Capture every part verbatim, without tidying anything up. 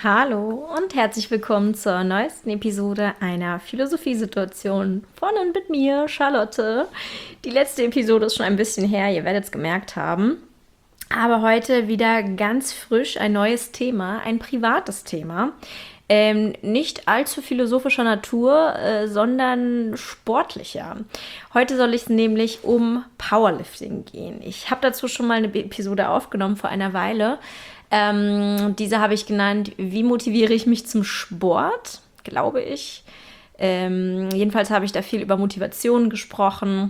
Hallo und herzlich willkommen zur neuesten Episode einer Philosophiesituation von und mit mir, Charlotte. Die letzte Episode ist schon ein bisschen her, ihr werdet es gemerkt haben. Aber heute wieder ganz frisch ein neues Thema, ein privates Thema. Ähm, nicht allzu philosophischer Natur, äh, sondern sportlicher. Heute soll es nämlich um Powerlifting gehen. Ich habe dazu schon mal eine Episode aufgenommen vor einer Weile. Ähm, diese habe ich genannt, wie motiviere ich mich zum Sport, glaube ich. Ähm, jedenfalls habe ich da viel über Motivation gesprochen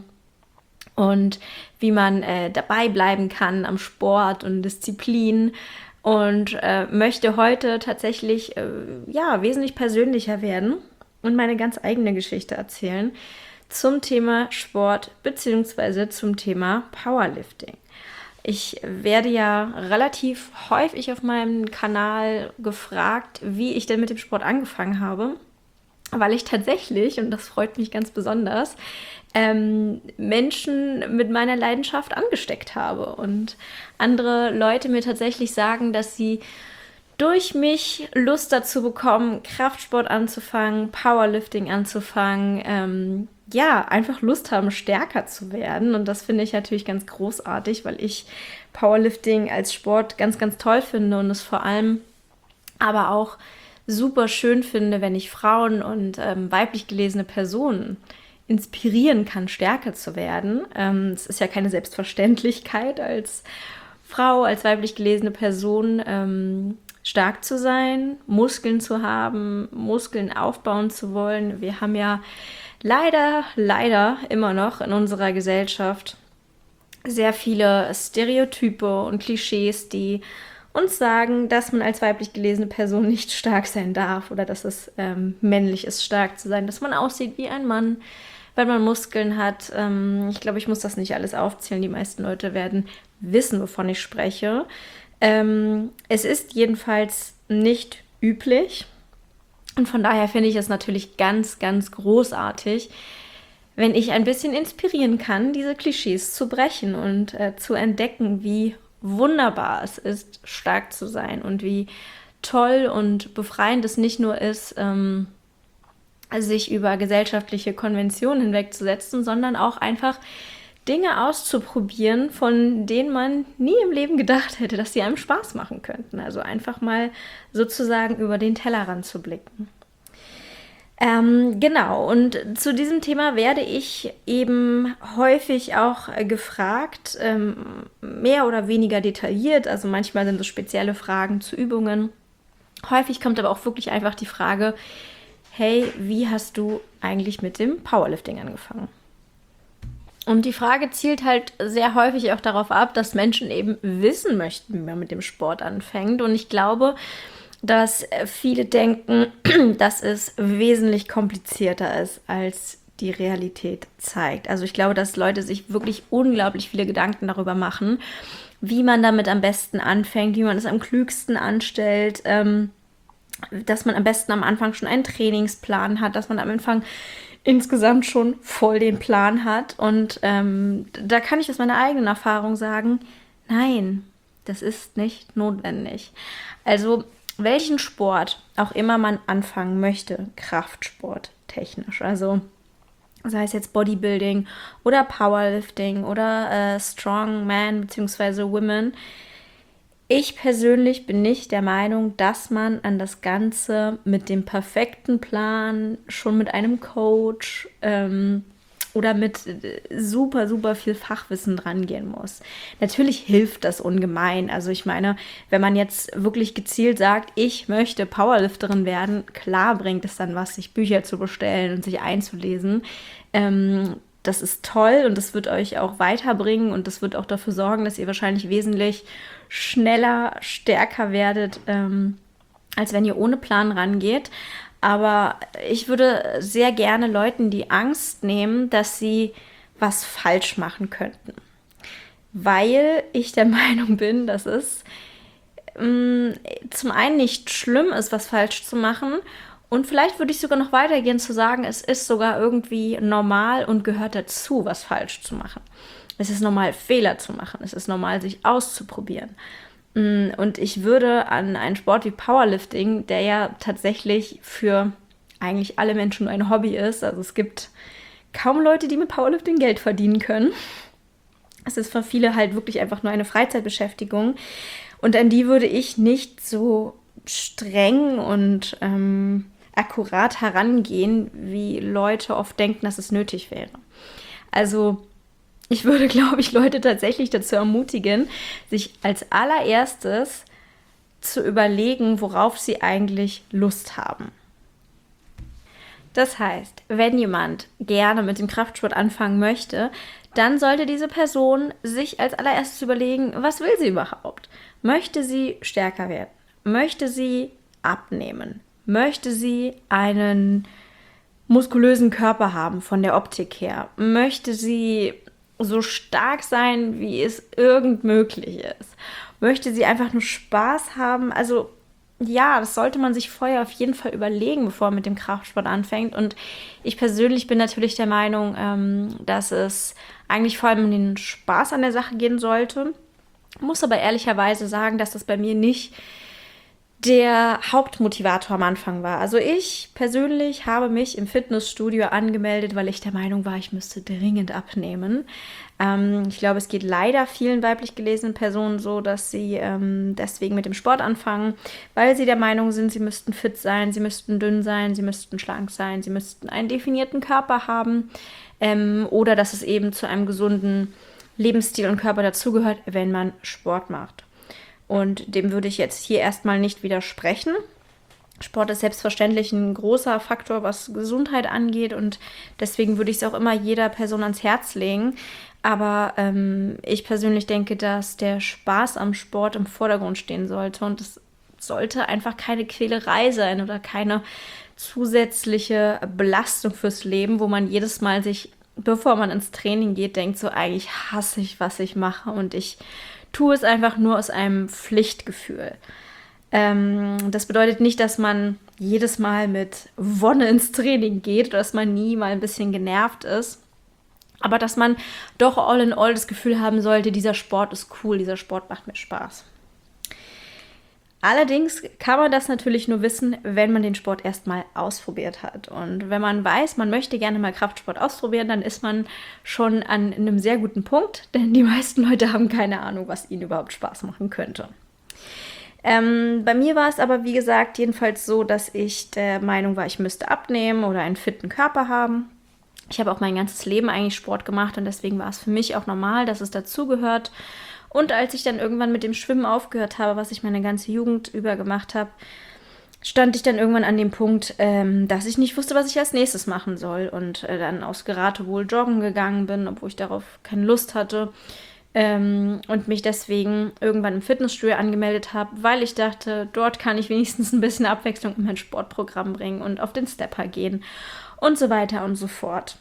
und wie man äh, dabei bleiben kann am Sport und Disziplin. Und äh, möchte heute tatsächlich äh, ja, wesentlich persönlicher werden und meine ganz eigene Geschichte erzählen zum Thema Sport bzw. zum Thema Powerlifting. Ich werde ja relativ häufig auf meinem Kanal gefragt, wie ich denn mit dem Sport angefangen habe, weil ich tatsächlich, und das freut mich ganz besonders, ähm, Menschen mit meiner Leidenschaft angesteckt habe und andere Leute mir tatsächlich sagen, dass sie durch mich Lust dazu bekommen, Kraftsport anzufangen, Powerlifting anzufangen, ähm, ja, einfach Lust haben, stärker zu werden. Und das finde ich natürlich ganz großartig, weil ich Powerlifting als Sport ganz, ganz toll finde und es vor allem aber auch super schön finde, wenn ich Frauen und ähm, weiblich gelesene Personen inspirieren kann, stärker zu werden. Ähm, es ist ja keine Selbstverständlichkeit als Frau, als weiblich gelesene Person ähm, stark zu sein, Muskeln zu haben, Muskeln aufbauen zu wollen. Wir haben ja leider, leider immer noch in unserer Gesellschaft sehr viele Stereotype und Klischees, die uns sagen, dass man als weiblich gelesene Person nicht stark sein darf oder dass es ähm, männlich ist, stark zu sein, dass man aussieht wie ein Mann, wenn man Muskeln hat. Ähm, ich glaube, ich muss das nicht alles aufzählen. Die meisten Leute werden wissen, wovon ich spreche. Ähm, es ist jedenfalls nicht üblich. Und von daher finde ich es natürlich ganz, ganz großartig, wenn ich ein bisschen inspirieren kann, diese Klischees zu brechen und äh, zu entdecken, wie wunderbar es ist, stark zu sein und wie toll und befreiend es nicht nur ist, ähm, sich über gesellschaftliche Konventionen hinwegzusetzen, sondern auch einfach Dinge auszuprobieren, von denen man nie im Leben gedacht hätte, dass sie einem Spaß machen könnten. Also einfach mal sozusagen über den Tellerrand zu blicken. Ähm, genau, und zu diesem Thema werde ich eben häufig auch äh, gefragt, ähm, mehr oder weniger detailliert. Also manchmal sind es spezielle Fragen zu Übungen. Häufig kommt aber auch wirklich einfach die Frage, hey, wie hast du eigentlich mit dem Powerlifting angefangen? Und die Frage zielt halt sehr häufig auch darauf ab, dass Menschen eben wissen möchten, wie man mit dem Sport anfängt. Und ich glaube, dass viele denken, dass es wesentlich komplizierter ist, als die Realität zeigt. Also ich glaube, dass Leute sich wirklich unglaublich viele Gedanken darüber machen, wie man damit am besten anfängt, wie man es am klügsten anstellt, ähm, dass man am besten am Anfang schon einen Trainingsplan hat, dass man am Anfang insgesamt schon voll den Plan hat. Und ähm, da kann ich aus meiner eigenen Erfahrung sagen, nein, das ist nicht notwendig. Also welchen Sport auch immer man anfangen möchte, Kraftsport technisch, also sei es jetzt Bodybuilding oder Powerlifting oder äh, Strongman bzw. Women. Ich persönlich bin nicht der Meinung, dass man an das Ganze mit dem perfekten Plan, schon mit einem Coach ähm, oder mit super, super viel Fachwissen dran gehen muss. Natürlich hilft das ungemein. Also ich meine, wenn man jetzt wirklich gezielt sagt, ich möchte Powerlifterin werden, klar bringt es dann was, sich Bücher zu bestellen und sich einzulesen. Ähm, das ist toll und das wird euch auch weiterbringen und das wird auch dafür sorgen, dass ihr wahrscheinlich wesentlich schneller, stärker werdet, ähm, als wenn ihr ohne Plan rangeht. Aber ich würde sehr gerne Leuten die Angst nehmen, dass sie was falsch machen könnten. Weil ich der Meinung bin, dass es mh, zum einen nicht schlimm ist, was falsch zu machen. Und vielleicht würde ich sogar noch weitergehen zu sagen, es ist sogar irgendwie normal und gehört dazu, was falsch zu machen. Es ist normal, Fehler zu machen. Es ist normal, sich auszuprobieren. Und ich würde an einen Sport wie Powerlifting, der ja tatsächlich für eigentlich alle Menschen nur ein Hobby ist, also es gibt kaum Leute, die mit Powerlifting Geld verdienen können. Es ist für viele halt wirklich einfach nur eine Freizeitbeschäftigung. Und an die würde ich nicht so streng und ähm, akkurat herangehen, wie Leute oft denken, dass es nötig wäre. Also ich würde, glaube ich, Leute tatsächlich dazu ermutigen, sich als allererstes zu überlegen, worauf sie eigentlich Lust haben. Das heißt, wenn jemand gerne mit dem Kraftsport anfangen möchte, dann sollte diese Person sich als allererstes überlegen, was will sie überhaupt? Möchte sie stärker werden? Möchte sie abnehmen? Möchte sie einen muskulösen Körper haben von der Optik her? Möchte sie so stark sein, wie es irgend möglich ist? Möchte sie einfach nur Spaß haben? Also ja, das sollte man sich vorher auf jeden Fall überlegen, bevor man mit dem Kraftsport anfängt. Und ich persönlich bin natürlich der Meinung, ähm, dass es eigentlich vor allem um den Spaß an der Sache gehen sollte. Muss aber ehrlicherweise sagen, dass das bei mir nicht der Hauptmotivator am Anfang war. Also ich persönlich habe mich im Fitnessstudio angemeldet, weil ich der Meinung war, ich müsste dringend abnehmen. Ähm, ich glaube, es geht leider vielen weiblich gelesenen Personen so, dass sie ähm, deswegen mit dem Sport anfangen, weil sie der Meinung sind, sie müssten fit sein, sie müssten dünn sein, sie müssten schlank sein, sie müssten einen definierten Körper haben ähm, oder dass es eben zu einem gesunden Lebensstil und Körper dazugehört, wenn man Sport macht. Und dem würde ich jetzt hier erstmal nicht widersprechen. Sport ist selbstverständlich ein großer Faktor, was Gesundheit angeht. Und deswegen würde ich es auch immer jeder Person ans Herz legen. Aber ähm, ich persönlich denke, dass der Spaß am Sport im Vordergrund stehen sollte. Und es sollte einfach keine Quälerei sein oder keine zusätzliche Belastung fürs Leben, wo man jedes Mal sich, bevor man ins Training geht, denkt, so eigentlich hasse ich, was ich mache. Und ich tue es einfach nur aus einem Pflichtgefühl. Ähm, das bedeutet nicht, dass man jedes Mal mit Wonne ins Training geht oder dass man nie mal ein bisschen genervt ist. Aber dass man doch all in all das Gefühl haben sollte, dieser Sport ist cool, dieser Sport macht mir Spaß. Allerdings kann man das natürlich nur wissen, wenn man den Sport erstmal ausprobiert hat. Und wenn man weiß, man möchte gerne mal Kraftsport ausprobieren, dann ist man schon an einem sehr guten Punkt, denn die meisten Leute haben keine Ahnung, was ihnen überhaupt Spaß machen könnte. Ähm, bei mir war es aber, wie gesagt, jedenfalls so, dass ich der Meinung war, ich müsste abnehmen oder einen fitten Körper haben. Ich habe auch mein ganzes Leben eigentlich Sport gemacht und deswegen war es für mich auch normal, dass es dazugehört. Und als ich dann irgendwann mit dem Schwimmen aufgehört habe, was ich meine ganze Jugend über gemacht habe, stand ich dann irgendwann an dem Punkt, ähm, dass ich nicht wusste, was ich als nächstes machen soll. Und äh, dann aus Geratewohl joggen gegangen bin, obwohl ich darauf keine Lust hatte. Ähm, und mich deswegen irgendwann im Fitnessstudio angemeldet habe, weil ich dachte, dort kann ich wenigstens ein bisschen Abwechslung in mein Sportprogramm bringen und auf den Stepper gehen und so weiter und so fort.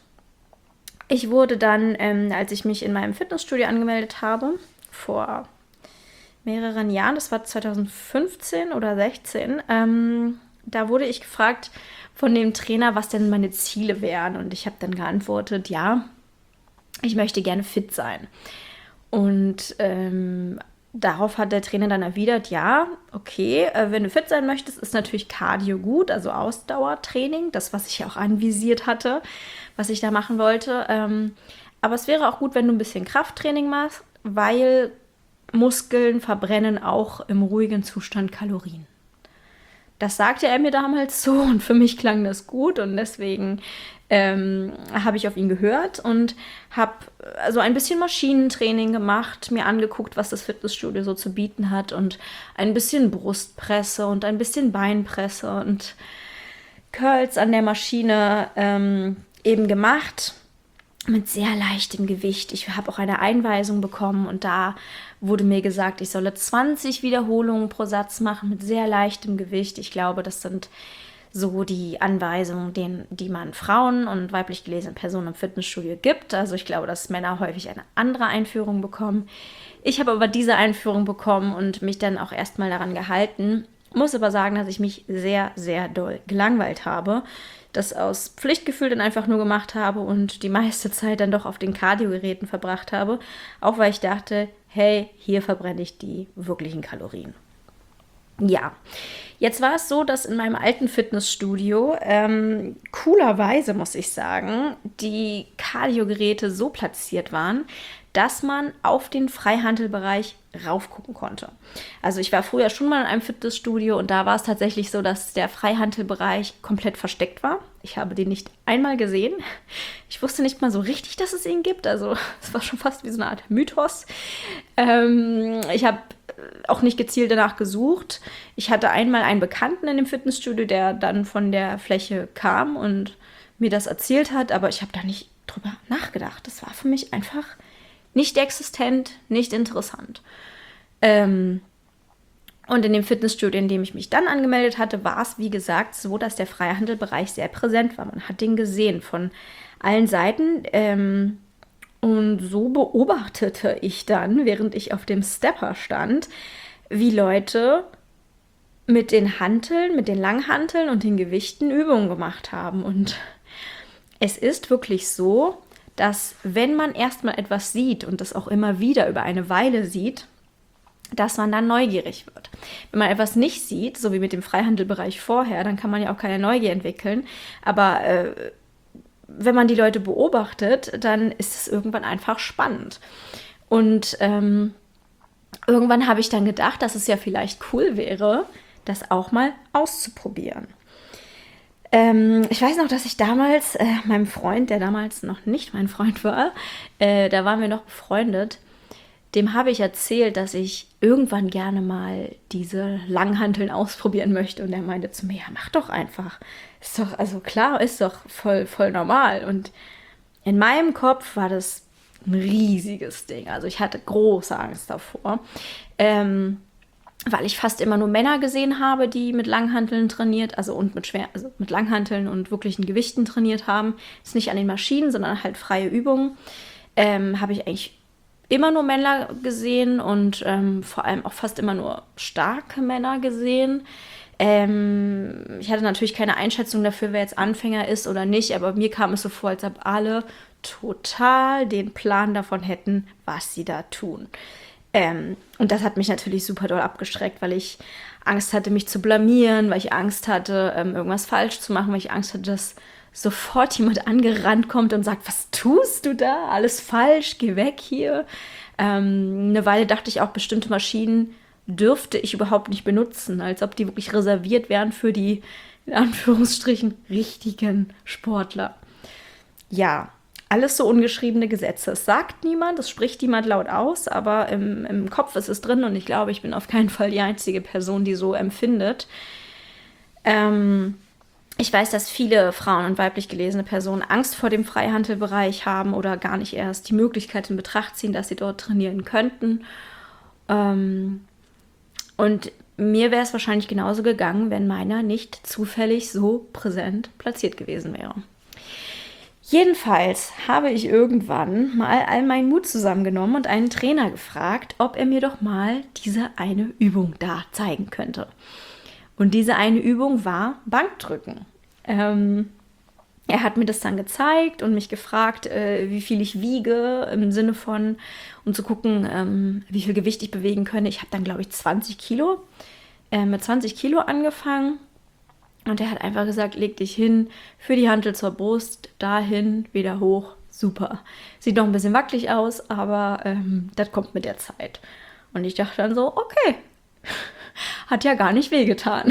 Ich wurde dann, ähm, als ich mich in meinem Fitnessstudio angemeldet habe, vor mehreren Jahren, das war zwanzig fünfzehn oder sechzehn, ähm, da wurde ich gefragt von dem Trainer, was denn meine Ziele wären. Und ich habe dann geantwortet, ja, ich möchte gerne fit sein. Und ähm, darauf hat der Trainer dann erwidert, ja, okay, äh, wenn du fit sein möchtest, ist natürlich Cardio gut, also Ausdauertraining, das, was ich auch anvisiert hatte, was ich da machen wollte. Ähm, aber es wäre auch gut, wenn du ein bisschen Krafttraining machst, weil Muskeln verbrennen auch im ruhigen Zustand Kalorien. Das sagte er mir damals so und für mich klang das gut und deswegen ähm, habe ich auf ihn gehört und habe also ein bisschen Maschinentraining gemacht, mir angeguckt, was das Fitnessstudio so zu bieten hat und ein bisschen Brustpresse und ein bisschen Beinpresse und Curls an der Maschine ähm, eben gemacht. Mit sehr leichtem Gewicht. Ich habe auch eine Einweisung bekommen und da wurde mir gesagt, ich solle zwanzig Wiederholungen pro Satz machen mit sehr leichtem Gewicht. Ich glaube, das sind so die Anweisungen, den, die man Frauen und weiblich gelesenen Personen im Fitnessstudio gibt. Also ich glaube, dass Männer häufig eine andere Einführung bekommen. Ich habe aber diese Einführung bekommen und mich dann auch erstmal daran gehalten. Muss aber sagen, dass ich mich sehr, sehr doll gelangweilt habe. Das aus Pflichtgefühl dann einfach nur gemacht habe und die meiste Zeit dann doch auf den Kardiogeräten verbracht habe. Auch weil ich dachte, hey, hier verbrenne ich die wirklichen Kalorien. Ja, jetzt war es so, dass in meinem alten Fitnessstudio ähm, coolerweise, muss ich sagen, die Kardiogeräte so platziert waren, dass man auf den Freihandelbereich raufgucken konnte. Also ich war früher schon mal in einem Fitnessstudio und da war es tatsächlich so, dass der Freihandelbereich komplett versteckt war. Ich habe den nicht einmal gesehen. Ich wusste nicht mal so richtig, dass es ihn gibt. Also es war schon fast wie so eine Art Mythos. Ähm, ich habe auch nicht gezielt danach gesucht. Ich hatte einmal einen Bekannten in dem Fitnessstudio, der dann von der Fläche kam und mir das erzählt hat, aber ich habe da nicht drüber nachgedacht. Das war für mich einfach nicht existent, nicht interessant. Ähm, und in dem Fitnessstudio, in dem ich mich dann angemeldet hatte, war es, wie gesagt, so, dass der Freihandelbereich sehr präsent war. Man hat den gesehen von allen Seiten. Ähm, und so beobachtete ich dann, während ich auf dem Stepper stand, wie Leute mit den Hanteln, mit den Langhanteln und den Gewichten Übungen gemacht haben. Und es ist wirklich so, dass wenn man erstmal etwas sieht und das auch immer wieder über eine Weile sieht, dass man dann neugierig wird. Wenn man etwas nicht sieht, so wie mit dem Freihandelbereich vorher, dann kann man ja auch keine Neugier entwickeln. Aber äh, wenn man die Leute beobachtet, dann ist es irgendwann einfach spannend. Und ähm, irgendwann habe ich dann gedacht, dass es ja vielleicht cool wäre, das auch mal auszuprobieren. Ähm, ich weiß noch, dass ich damals äh, meinem Freund, der damals noch nicht mein Freund war, äh, da waren wir noch befreundet, dem habe ich erzählt, dass ich irgendwann gerne mal diese Langhanteln ausprobieren möchte. Und er meinte zu mir, ja, mach doch einfach. Ist doch, also klar, ist doch voll, voll normal. Und in meinem Kopf war das ein riesiges Ding. Also ich hatte große Angst davor. Ähm, weil ich fast immer nur Männer gesehen habe, die mit Langhanteln trainiert, also und mit schwer, also mit Langhanteln und wirklichen Gewichten trainiert haben. Das ist nicht an den Maschinen, sondern halt freie Übungen. Ähm, habe ich eigentlich immer nur Männer gesehen und ähm, vor allem auch fast immer nur starke Männer gesehen. Ähm, ich hatte natürlich keine Einschätzung dafür, wer jetzt Anfänger ist oder nicht, aber mir kam es so vor, als ob alle total den Plan davon hätten, was sie da tun. Ähm, und das hat mich natürlich super doll abgeschreckt, weil ich Angst hatte, mich zu blamieren, weil ich Angst hatte, ähm, irgendwas falsch zu machen, weil ich Angst hatte, dass sofort jemand angerannt kommt und sagt, was tust du da? Alles falsch, geh weg hier. Ähm, eine Weile dachte ich auch, bestimmte Maschinen dürfte ich überhaupt nicht benutzen, als ob die wirklich reserviert wären für die, in Anführungsstrichen, richtigen Sportler. Ja, alles so ungeschriebene Gesetze. Es sagt niemand, es spricht niemand laut aus, aber im, im Kopf ist es drin und ich glaube, ich bin auf keinen Fall die einzige Person, die so empfindet. Ähm, ich weiß, dass viele Frauen und weiblich gelesene Personen Angst vor dem Freihandelbereich haben oder gar nicht erst die Möglichkeit in Betracht ziehen, dass sie dort trainieren könnten. Ähm, und mir wäre es wahrscheinlich genauso gegangen, wenn meiner nicht zufällig so präsent platziert gewesen wäre. Jedenfalls habe ich irgendwann mal all meinen Mut zusammengenommen und einen Trainer gefragt, ob er mir doch mal diese eine Übung da zeigen könnte. Und diese eine Übung war Bankdrücken. Ähm, er hat mir das dann gezeigt und mich gefragt, äh, wie viel ich wiege, im Sinne von, um zu gucken, ähm, wie viel Gewicht ich bewegen könne. Ich habe dann, glaube ich, zwanzig Kilo, äh, mit zwanzig Kilo angefangen. Und er hat einfach gesagt, leg dich hin, für die Hantel zur Brust, dahin, wieder hoch, super. Sieht noch ein bisschen wackelig aus, aber ähm, das kommt mit der Zeit. Und ich dachte dann so, okay, hat ja gar nicht wehgetan.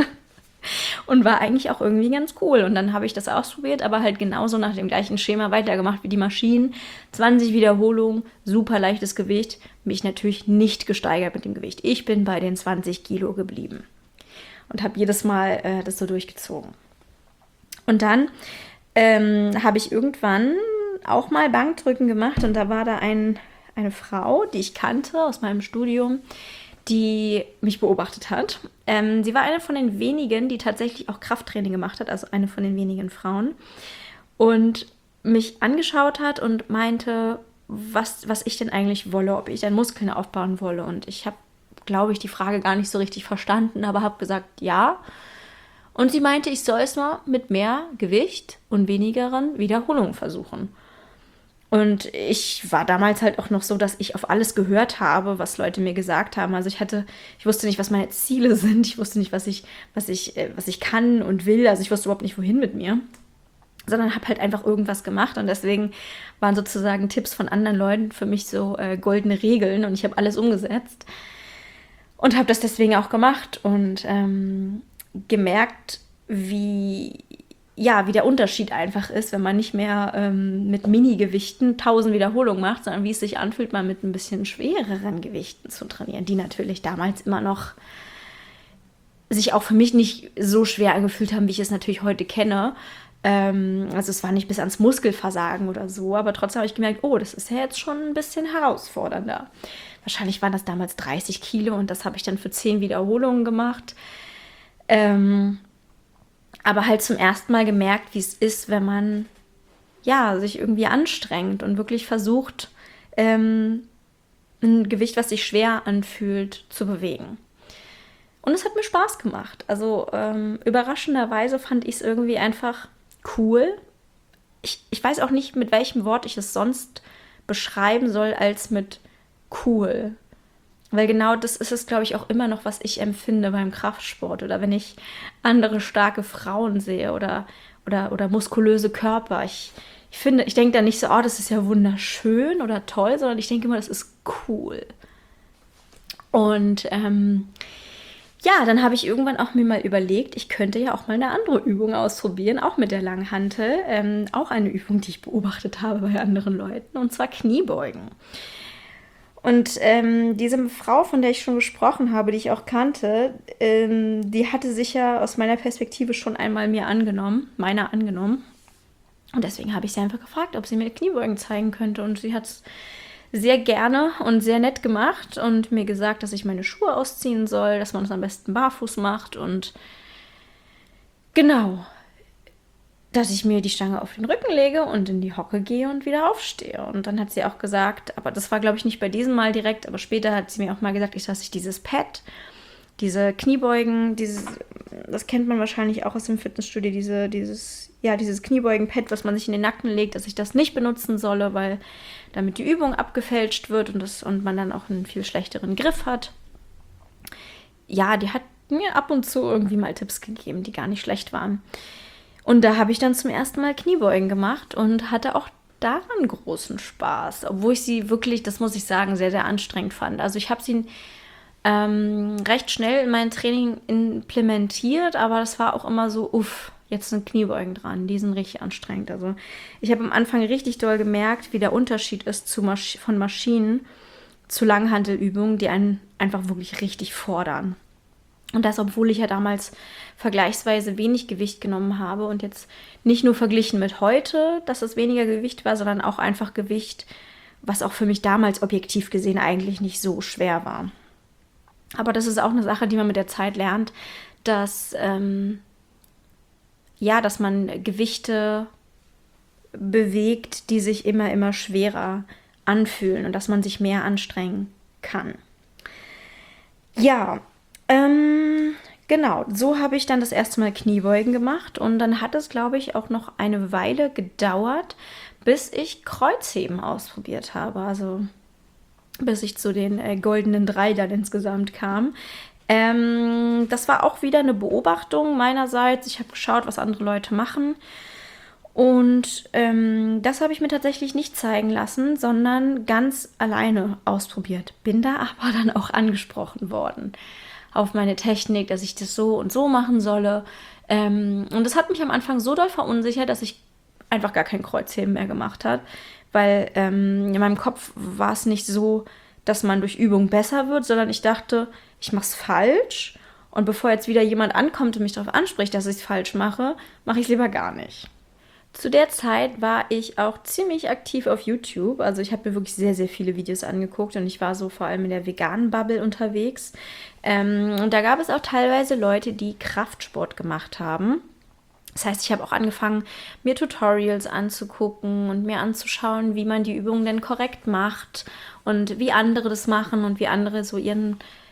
Und war eigentlich auch irgendwie ganz cool. Und dann habe ich das ausprobiert, aber halt genauso nach dem gleichen Schema weitergemacht wie die Maschinen. zwanzig Wiederholungen, super leichtes Gewicht, mich natürlich nicht gesteigert mit dem Gewicht. Ich bin bei den zwanzig Kilo geblieben. Und habe jedes Mal äh, das so durchgezogen. Und dann ähm, habe ich irgendwann auch mal Bankdrücken gemacht. Und da war da ein, eine Frau, die ich kannte aus meinem Studium, die mich beobachtet hat. Ähm, sie war eine von den wenigen, die tatsächlich auch Krafttraining gemacht hat. Also eine von den wenigen Frauen. Und mich angeschaut hat und meinte, was, was ich denn eigentlich wolle, ob ich dann Muskeln aufbauen wolle. Und ich habe glaube ich, die Frage gar nicht so richtig verstanden, aber habe gesagt, ja. Und sie meinte, ich soll es mal mit mehr Gewicht und wenigeren Wiederholungen versuchen. Und ich war damals halt auch noch so, dass ich auf alles gehört habe, was Leute mir gesagt haben. Also ich hatte, ich wusste nicht, was meine Ziele sind. Ich wusste nicht, was ich, was ich, äh, was ich kann und will. Also ich wusste überhaupt nicht, wohin mit mir. Sondern habe halt einfach irgendwas gemacht. Und deswegen waren sozusagen Tipps von anderen Leuten für mich so äh, goldene Regeln. Und ich habe alles umgesetzt. Und habe das deswegen auch gemacht. Und ähm, gemerkt, wie... ja, wie der Unterschied einfach ist, wenn man nicht mehr ähm, mit Mini-Gewichten tausend Wiederholungen macht, sondern wie es sich anfühlt, mal mit ein bisschen schwereren Gewichten zu trainieren, die natürlich damals immer noch sich auch für mich nicht so schwer angefühlt haben, wie ich es natürlich heute kenne. Ähm, also es war nicht bis ans Muskelversagen oder so, aber trotzdem habe ich gemerkt, oh, das ist ja jetzt schon ein bisschen herausfordernder. Wahrscheinlich waren das damals dreißig Kilo und das habe ich dann für zehn Wiederholungen gemacht. Ähm... Aber halt zum ersten Mal gemerkt, wie es ist, wenn man ja, sich irgendwie anstrengt und wirklich versucht, ähm, ein Gewicht, was sich schwer anfühlt, zu bewegen. Und es hat mir Spaß gemacht. Also ähm, überraschenderweise fand ich es irgendwie einfach cool. Ich, ich weiß auch nicht, mit welchem Wort ich es sonst beschreiben soll, als mit cool. Weil genau das ist es, glaube ich, auch immer noch, was ich empfinde beim Kraftsport. Oder wenn ich andere starke Frauen sehe oder, oder, oder muskulöse Körper. Ich, ich finde, ich denke da nicht so, oh, das ist ja wunderschön oder toll, sondern ich denke immer, das ist cool. Und ähm, ja, dann habe ich irgendwann auch mir mal überlegt, ich könnte ja auch mal eine andere Übung ausprobieren, auch mit der Langhantel. Ähm, auch eine Übung, die ich beobachtet habe bei anderen Leuten, und zwar Kniebeugen. Und ähm, diese Frau, von der ich schon gesprochen habe, die ich auch kannte, ähm, die hatte sich ja aus meiner Perspektive schon einmal mir angenommen, meiner angenommen. Und deswegen habe ich sie einfach gefragt, ob sie mir Kniebeugen zeigen könnte. Und sie hat es sehr gerne und sehr nett gemacht und mir gesagt, dass ich meine Schuhe ausziehen soll, dass man es am besten barfuß macht. Und genau, dass ich mir die Stange auf den Rücken lege und in die Hocke gehe und wieder aufstehe. Und dann hat sie auch gesagt, aber das war, glaube ich, nicht bei diesem Mal direkt, aber später hat sie mir auch mal gesagt, ich dass ich dieses Pad, diese Kniebeugen, dieses, das kennt man wahrscheinlich auch aus dem Fitnessstudio, diese, dieses, ja, dieses Kniebeugen-Pad, was man sich in den Nacken legt, dass ich das nicht benutzen solle, weil damit die Übung abgefälscht wird und, das, und man dann auch einen viel schlechteren Griff hat. Ja, die hat mir ab und zu irgendwie mal Tipps gegeben, die gar nicht schlecht waren. Und da habe ich dann zum ersten Mal Kniebeugen gemacht und hatte auch daran großen Spaß, obwohl ich sie wirklich, das muss ich sagen, sehr, sehr anstrengend fand. Also ich habe sie ähm, recht schnell in mein Training implementiert, aber das war auch immer so, uff, jetzt sind Kniebeugen dran, die sind richtig anstrengend. Also ich habe am Anfang richtig doll gemerkt, wie der Unterschied ist zu Masch- von Maschinen zu Langhantelübungen, die einen einfach wirklich richtig fordern. Und das, obwohl ich ja damals vergleichsweise wenig Gewicht genommen habe und jetzt nicht nur verglichen mit heute, dass es weniger Gewicht war, sondern auch einfach Gewicht, was auch für mich damals objektiv gesehen eigentlich nicht so schwer war. Aber das ist auch eine Sache, die man mit der Zeit lernt, dass, ähm, ja, dass man Gewichte bewegt, die sich immer, immer schwerer anfühlen und dass man sich mehr anstrengen kann. Ja, Ähm, genau, so habe ich dann das erste Mal Kniebeugen gemacht und dann hat es, glaube ich, auch noch eine Weile gedauert, bis ich Kreuzheben ausprobiert habe, also bis ich zu den äh, goldenen drei dann insgesamt kam. Ähm, das war auch wieder eine Beobachtung meinerseits. Ich habe geschaut, was andere Leute machen. Und ähm, das habe ich mir tatsächlich nicht zeigen lassen, sondern ganz alleine ausprobiert. Bin da aber dann auch angesprochen worden auf meine Technik, dass ich das so und so machen solle. Ähm, und das hat mich am Anfang so doll verunsichert, dass ich einfach gar kein Kreuzheben mehr gemacht habe, weil ähm, in meinem Kopf war es nicht so, dass man durch Übung besser wird, sondern ich dachte, ich mache es falsch und bevor jetzt wieder jemand ankommt und mich darauf anspricht, dass ich es falsch mache, mache ich es lieber gar nicht. Zu der Zeit war ich auch ziemlich aktiv auf YouTube. Also ich habe mir wirklich sehr, sehr viele Videos angeguckt und ich war so vor allem in der veganen Bubble unterwegs. Ähm, und da gab es auch teilweise Leute, die Kraftsport gemacht haben. Das heißt, ich habe auch angefangen, mir Tutorials anzugucken und mir anzuschauen, wie man die Übungen denn korrekt macht und wie andere das machen und wie andere so ihren,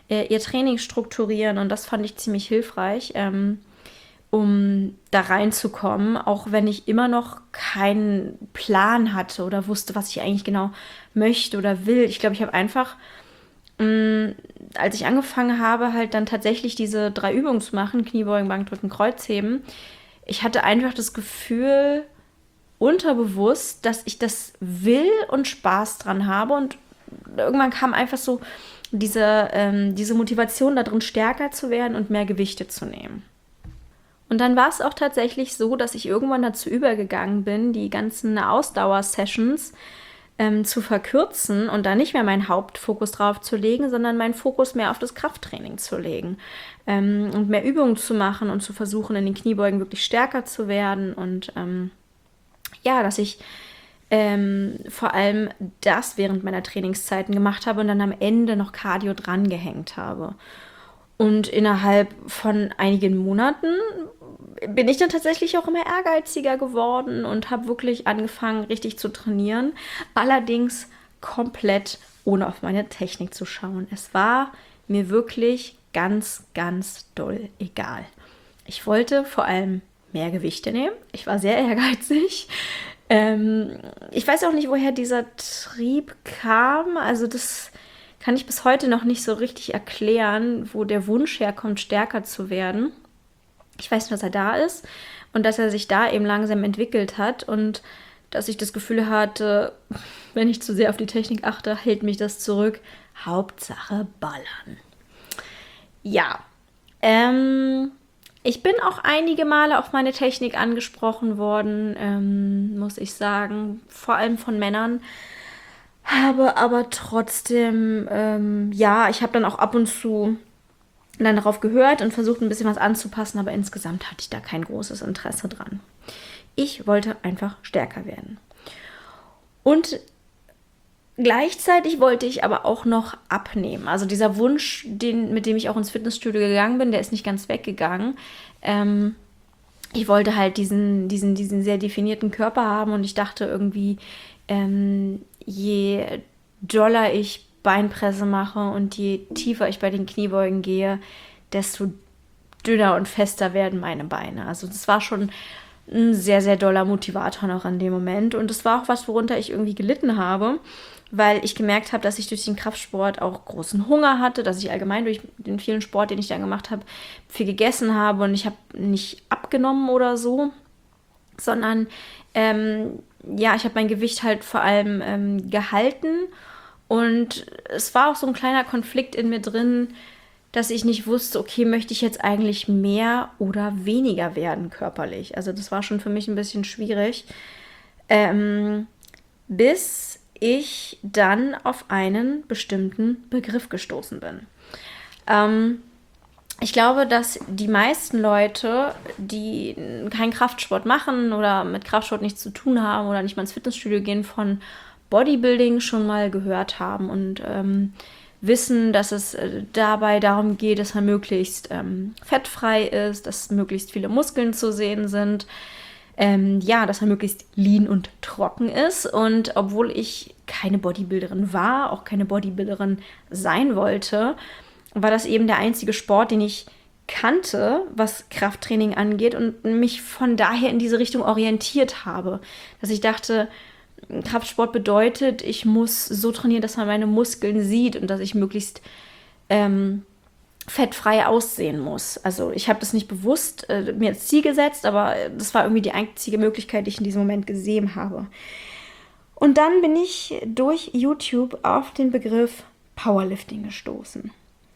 äh, ihr Training strukturieren und das fand ich ziemlich hilfreich, ähm, um da reinzukommen, auch wenn ich immer noch keinen Plan hatte oder wusste, was ich eigentlich genau möchte oder will. Ich glaube, ich habe einfach, mh, als ich angefangen habe, halt dann tatsächlich diese drei Übungen zu machen, Kniebeugen, Bankdrücken, Kreuzheben, ich hatte einfach das Gefühl, unterbewusst, dass ich das will und Spaß dran habe und irgendwann kam einfach so diese, ähm, diese Motivation da drin, stärker zu werden und mehr Gewichte zu nehmen. Und dann war es auch tatsächlich so, dass ich irgendwann dazu übergegangen bin, die ganzen Ausdauer-Sessions ähm, zu verkürzen und da nicht mehr meinen Hauptfokus drauf zu legen, sondern meinen Fokus mehr auf das Krafttraining zu legen ähm, und mehr Übungen zu machen und zu versuchen, in den Kniebeugen wirklich stärker zu werden und ähm, ja, dass ich ähm, vor allem das während meiner Trainingszeiten gemacht habe und dann am Ende noch Cardio dran gehängt habe. Und innerhalb von einigen Monaten bin ich dann tatsächlich auch immer ehrgeiziger geworden und habe wirklich angefangen, richtig zu trainieren. Allerdings komplett ohne auf meine Technik zu schauen. Es war mir wirklich ganz, ganz doll egal. Ich wollte vor allem mehr Gewichte nehmen. Ich war sehr ehrgeizig. Ähm, ich weiß auch nicht, woher dieser Trieb kam. Also das kann ich bis heute noch nicht so richtig erklären, wo der Wunsch herkommt, stärker zu werden. Ich weiß nur, dass er da ist und dass er sich da eben langsam entwickelt hat und dass ich das Gefühl hatte, wenn ich zu sehr auf die Technik achte, hält mich das zurück. Hauptsache ballern. Ja, ähm, ich bin auch einige Male auf meine Technik angesprochen worden, ähm, muss ich sagen, vor allem von Männern. Habe aber trotzdem, ähm, ja, ich habe dann auch ab und zu dann darauf gehört und versucht, ein bisschen was anzupassen, aber insgesamt hatte ich da kein großes Interesse dran. Ich wollte einfach stärker werden. Und gleichzeitig wollte ich aber auch noch abnehmen. Also dieser Wunsch, den, mit dem ich auch ins Fitnessstudio gegangen bin, der ist nicht ganz weggegangen. Ähm, ich wollte halt diesen, diesen, diesen sehr definierten Körper haben und ich dachte irgendwie, ähm, je doller ich Beinpresse mache und je tiefer ich bei den Kniebeugen gehe, desto dünner und fester werden meine Beine. Also das war schon ein sehr, sehr doller Motivator noch in dem Moment. Und das war auch was, worunter ich irgendwie gelitten habe, weil ich gemerkt habe, dass ich durch den Kraftsport auch großen Hunger hatte, dass ich allgemein durch den vielen Sport, den ich dann gemacht habe, viel gegessen habe und ich habe nicht abgenommen oder so, sondern ähm, ja, ich habe mein Gewicht halt vor allem ähm, gehalten und es war auch so ein kleiner Konflikt in mir drin, dass ich nicht wusste, okay, möchte ich jetzt eigentlich mehr oder weniger werden körperlich? Also das war schon für mich ein bisschen schwierig, ähm, bis ich dann auf einen bestimmten Begriff gestoßen bin. Ähm, ich glaube, dass die meisten Leute, die keinen Kraftsport machen oder mit Kraftsport nichts zu tun haben oder nicht mal ins Fitnessstudio gehen, von Bodybuilding schon mal gehört haben und ähm, wissen, dass es äh, dabei darum geht, dass man möglichst ähm, fettfrei ist, dass möglichst viele Muskeln zu sehen sind, ähm, ja, dass man möglichst lean und trocken ist. Und obwohl ich keine Bodybuilderin war, auch keine Bodybuilderin sein wollte, war das eben der einzige Sport, den ich kannte, was Krafttraining angeht und mich von daher in diese Richtung orientiert habe. Dass ich dachte, Kraftsport bedeutet, ich muss so trainieren, dass man meine Muskeln sieht und dass ich möglichst ähm, fettfrei aussehen muss. Also ich habe das nicht bewusst äh, mir als Ziel gesetzt, aber das war irgendwie die einzige Möglichkeit, die ich in diesem Moment gesehen habe. Und dann bin ich durch YouTube auf den Begriff Powerlifting gestoßen.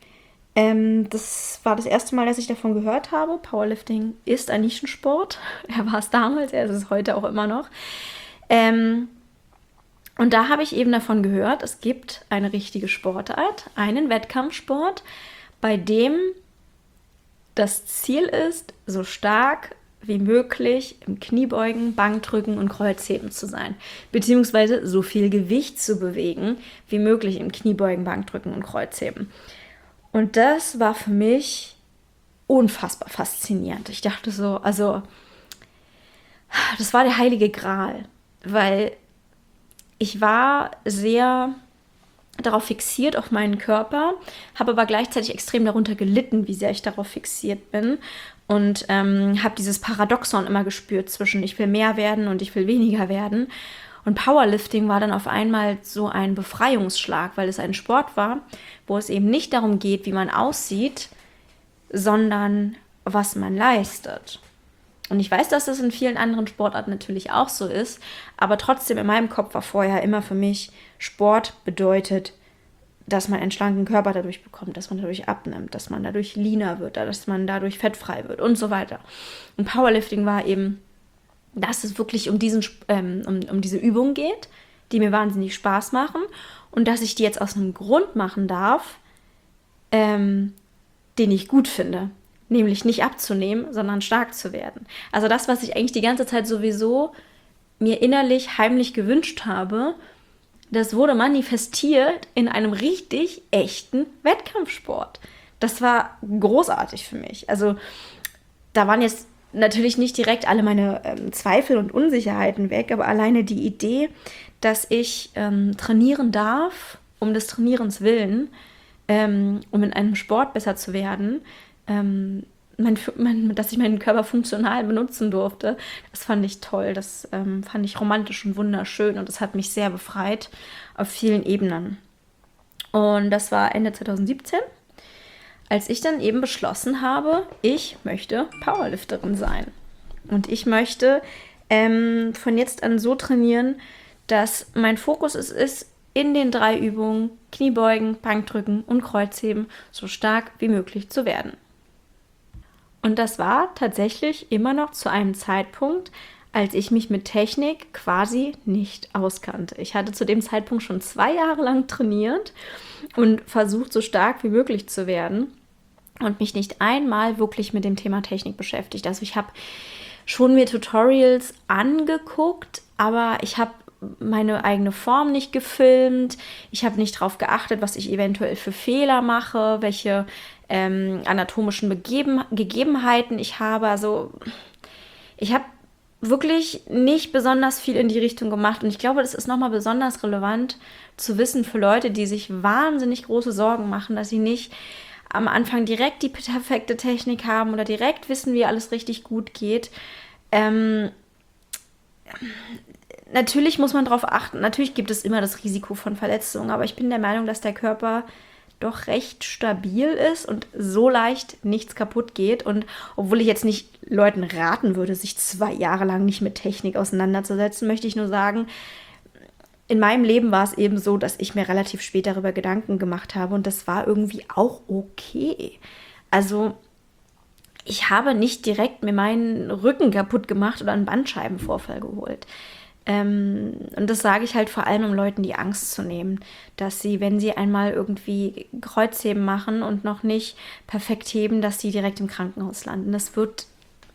Ähm, das war das erste Mal, dass ich davon gehört habe. Powerlifting ist ein Nischensport. Er war es damals, er ist es heute auch immer noch. Ähm, und da habe ich eben davon gehört, es gibt eine richtige Sportart, einen Wettkampfsport, bei dem das Ziel ist, so stark wie möglich im Kniebeugen, Bankdrücken und Kreuzheben zu sein, beziehungsweise so viel Gewicht zu bewegen wie möglich im Kniebeugen, Bankdrücken und Kreuzheben. Und das war für mich unfassbar faszinierend. Ich dachte so, also das war der heilige Gral, weil ich war sehr darauf fixiert, auf meinen Körper, habe aber gleichzeitig extrem darunter gelitten, wie sehr ich darauf fixiert bin und ähm, habe dieses Paradoxon immer gespürt zwischen ich will mehr werden und ich will weniger werden. Und Powerlifting war dann auf einmal so ein Befreiungsschlag, weil es ein Sport war, wo es eben nicht darum geht, wie man aussieht, sondern was man leistet. Und ich weiß, dass das in vielen anderen Sportarten natürlich auch so ist, aber trotzdem in meinem Kopf war vorher immer für mich, Sport bedeutet, dass man einen schlanken Körper dadurch bekommt, dass man dadurch abnimmt, dass man dadurch leaner wird, dass man dadurch fettfrei wird und so weiter. Und Powerlifting war eben, dass es wirklich um, diesen, ähm, um, um diese Übungen geht, die mir wahnsinnig Spaß machen und dass ich die jetzt aus einem Grund machen darf, ähm, den ich gut finde. Nämlich nicht abzunehmen, sondern stark zu werden. Also das, was ich eigentlich die ganze Zeit sowieso mir innerlich heimlich gewünscht habe, das wurde manifestiert in einem richtig echten Wettkampfsport. Das war großartig für mich. Also da waren jetzt natürlich nicht direkt alle meine ähm, Zweifel und Unsicherheiten weg, aber alleine die Idee, dass ich ähm, trainieren darf, um des Trainierens willen, ähm, um in einem Sport besser zu werden, Ähm, mein, mein, dass ich meinen Körper funktional benutzen durfte, das fand ich toll, das ähm, fand ich romantisch und wunderschön und das hat mich sehr befreit auf vielen Ebenen. Und das war Ende zwanzig siebzehn, als ich dann eben beschlossen habe, ich möchte Powerlifterin sein. Und ich möchte ähm, von jetzt an so trainieren, dass mein Fokus es ist, in den drei Übungen Kniebeugen, Bankdrücken und Kreuzheben so stark wie möglich zu werden. Und das war tatsächlich immer noch zu einem Zeitpunkt, als ich mich mit Technik quasi nicht auskannte. Ich hatte zu dem Zeitpunkt schon zwei Jahre lang trainiert und versucht, so stark wie möglich zu werden und mich nicht einmal wirklich mit dem Thema Technik beschäftigt. Also ich habe schon mir Tutorials angeguckt, aber ich habe meine eigene Form nicht gefilmt. Ich habe nicht darauf geachtet, was ich eventuell für Fehler mache, welche ähm, anatomischen Begeben- Gegebenheiten ich habe. Also ich habe wirklich nicht besonders viel in die Richtung gemacht. Und ich glaube, das ist nochmal besonders relevant zu wissen für Leute, die sich wahnsinnig große Sorgen machen, dass sie nicht am Anfang direkt die perfekte Technik haben oder direkt wissen, wie alles richtig gut geht. Ähm, Natürlich muss man darauf achten, natürlich gibt es immer das Risiko von Verletzungen, aber ich bin der Meinung, dass der Körper doch recht stabil ist und so leicht nichts kaputt geht. Und obwohl ich jetzt nicht Leuten raten würde, sich zwei Jahre lang nicht mit Technik auseinanderzusetzen, möchte ich nur sagen, in meinem Leben war es eben so, dass ich mir relativ spät darüber Gedanken gemacht habe und das war irgendwie auch okay. Also ich habe nicht direkt mir meinen Rücken kaputt gemacht oder einen Bandscheibenvorfall geholt. Ähm, und das sage ich halt vor allem, um Leuten die Angst zu nehmen, dass sie, wenn sie einmal irgendwie Kreuzheben machen und noch nicht perfekt heben, dass sie direkt im Krankenhaus landen. Das wird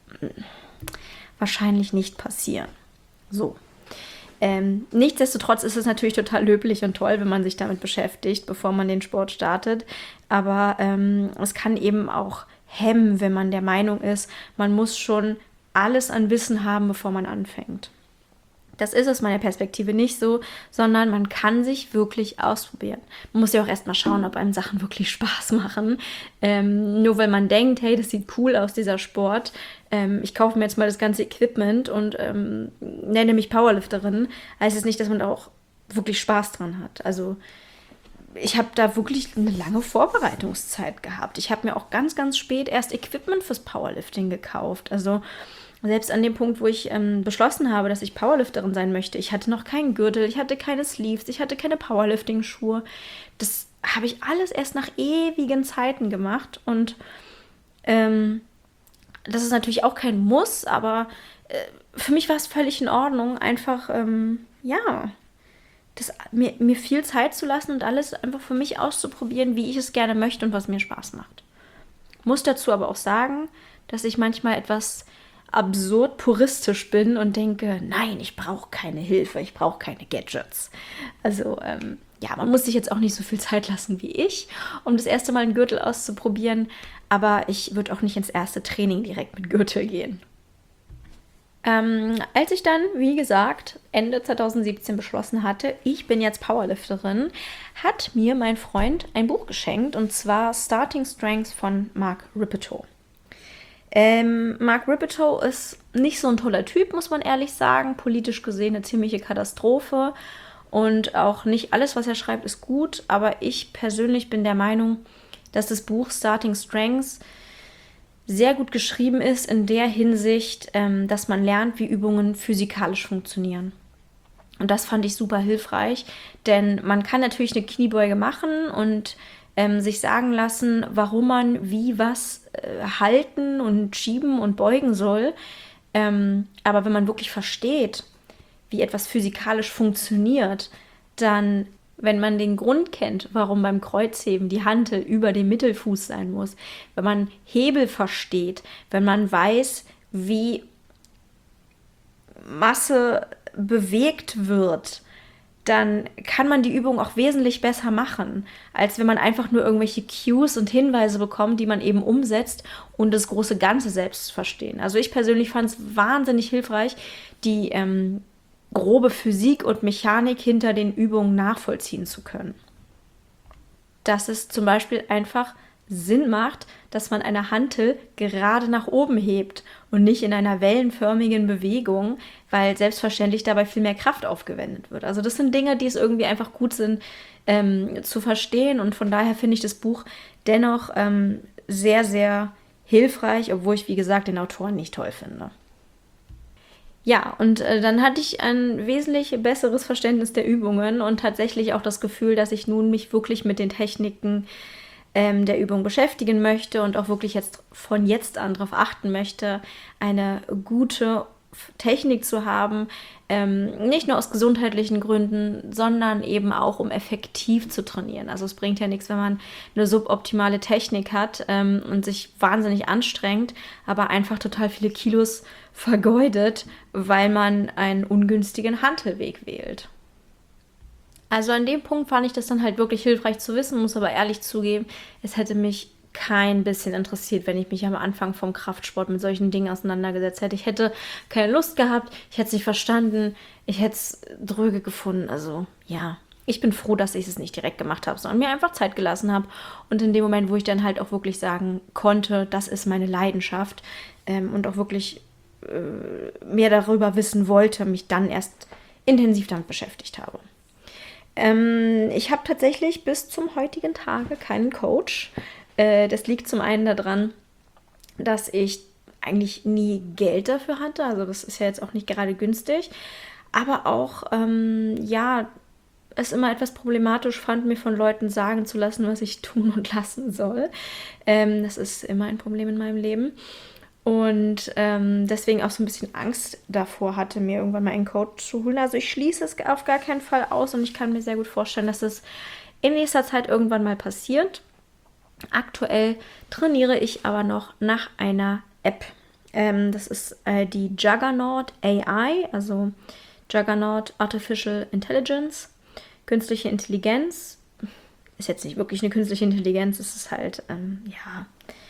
wahrscheinlich nicht passieren. So. Ähm, nichtsdestotrotz ist es natürlich total löblich und toll, wenn man sich damit beschäftigt, bevor man den Sport startet. Aber ähm, es kann eben auch hemmen, wenn man der Meinung ist, man muss schon alles an Wissen haben, bevor man anfängt. Das ist aus meiner Perspektive nicht so, sondern man kann sich wirklich ausprobieren. Man muss ja auch erstmal schauen, ob einem Sachen wirklich Spaß machen. Ähm, nur weil man denkt, hey, das sieht cool aus, dieser Sport. Ähm, ich kaufe mir jetzt mal das ganze Equipment und ähm, nenne mich Powerlifterin. Heißt es nicht, dass man da auch wirklich Spaß dran hat. Also ich habe da wirklich eine lange Vorbereitungszeit gehabt. Ich habe mir auch ganz, ganz spät erst Equipment fürs Powerlifting gekauft. Also selbst an dem Punkt, wo ich ähm, beschlossen habe, dass ich Powerlifterin sein möchte, ich hatte noch keinen Gürtel, ich hatte keine Sleeves, ich hatte keine Powerlifting-Schuhe. Das habe ich alles erst nach ewigen Zeiten gemacht. Und ähm, das ist natürlich auch kein Muss, aber äh, für mich war es völlig in Ordnung, einfach, ähm, ja, das, mir, mir viel Zeit zu lassen und alles einfach für mich auszuprobieren, wie ich es gerne möchte und was mir Spaß macht. Muss dazu aber auch sagen, dass ich manchmal etwas absurd puristisch bin und denke, nein, ich brauche keine Hilfe, ich brauche keine Gadgets. Also ähm, ja, man muss sich jetzt auch nicht so viel Zeit lassen wie ich, um das erste Mal einen Gürtel auszuprobieren, aber ich würde auch nicht ins erste Training direkt mit Gürtel gehen. Ähm, als ich dann, wie gesagt, Ende zwanzig siebzehn beschlossen hatte, ich bin jetzt Powerlifterin, hat mir mein Freund ein Buch geschenkt, und zwar Starting Strength von Mark Rippetoe. Ähm, Mark Rippetoe ist nicht so ein toller Typ, muss man ehrlich sagen. Politisch gesehen eine ziemliche Katastrophe. Und auch nicht alles, was er schreibt, ist gut. Aber ich persönlich bin der Meinung, dass das Buch Starting Strengths sehr gut geschrieben ist in der Hinsicht, ähm, dass man lernt, wie Übungen physikalisch funktionieren. Und das fand ich super hilfreich, denn man kann natürlich eine Kniebeuge machen und ähm, sich sagen lassen, warum man wie was äh, halten und schieben und beugen soll. Ähm, aber wenn man wirklich versteht, wie etwas physikalisch funktioniert, dann, wenn man den Grund kennt, warum beim Kreuzheben die Hantel über dem Mittelfuß sein muss, wenn man Hebel versteht, wenn man weiß, wie Masse bewegt wird, dann kann man die Übung auch wesentlich besser machen, als wenn man einfach nur irgendwelche Cues und Hinweise bekommt, die man eben umsetzt und das große Ganze selbst verstehen. Also ich persönlich fand es wahnsinnig hilfreich, die ähm, grobe Physik und Mechanik hinter den Übungen nachvollziehen zu können. Dass es zum Beispiel einfach Sinn macht, dass man eine Hantel gerade nach oben hebt und nicht in einer wellenförmigen Bewegung, weil selbstverständlich dabei viel mehr Kraft aufgewendet wird. Also das sind Dinge, die es irgendwie einfach gut sind ähm, zu verstehen, und von daher finde ich das Buch dennoch ähm, sehr, sehr hilfreich, obwohl ich, wie gesagt, den Autoren nicht toll finde. Ja, und äh, dann hatte ich ein wesentlich besseres Verständnis der Übungen und tatsächlich auch das Gefühl, dass ich nun mich wirklich mit den Techniken ähm, der Übung beschäftigen möchte und auch wirklich jetzt von jetzt an darauf achten möchte, eine gute Technik zu haben, ähm, nicht nur aus gesundheitlichen Gründen, sondern eben auch, um effektiv zu trainieren. Also es bringt ja nichts, wenn man eine suboptimale Technik hat ähm, und sich wahnsinnig anstrengt, aber einfach total viele Kilos vergeudet, weil man einen ungünstigen Hantelweg wählt. Also an dem Punkt fand ich das dann halt wirklich hilfreich zu wissen, muss aber ehrlich zugeben, es hätte mich kein bisschen interessiert, wenn ich mich am Anfang vom Kraftsport mit solchen Dingen auseinandergesetzt hätte. Ich hätte keine Lust gehabt, ich hätte es nicht verstanden, ich hätte es dröge gefunden. Also ja, ich bin froh, dass ich es nicht direkt gemacht habe, sondern mir einfach Zeit gelassen habe. Und in dem Moment, wo ich dann halt auch wirklich sagen konnte, das ist meine Leidenschaft ähm, und auch wirklich äh, mehr darüber wissen wollte, mich dann erst intensiv damit beschäftigt habe. Ähm, ich habe tatsächlich bis zum heutigen Tage keinen Coach. Das liegt zum einen daran, dass ich eigentlich nie Geld dafür hatte. Also das ist ja jetzt auch nicht gerade günstig. Aber auch, ähm, ja, es immer etwas problematisch fand, mir von Leuten sagen zu lassen, was ich tun und lassen soll. Ähm, das ist immer ein Problem in meinem Leben. Und ähm, deswegen auch so ein bisschen Angst davor hatte, mir irgendwann mal einen Coach zu holen. Also ich schließe es auf gar keinen Fall aus und ich kann mir sehr gut vorstellen, dass es in nächster Zeit irgendwann mal passiert. Aktuell trainiere ich aber noch nach einer App. Ähm, das ist äh, die Juggernaut A I, also Juggernaut Artificial Intelligence, künstliche Intelligenz. Ist jetzt nicht wirklich eine künstliche Intelligenz, es ist halt ähm, ja,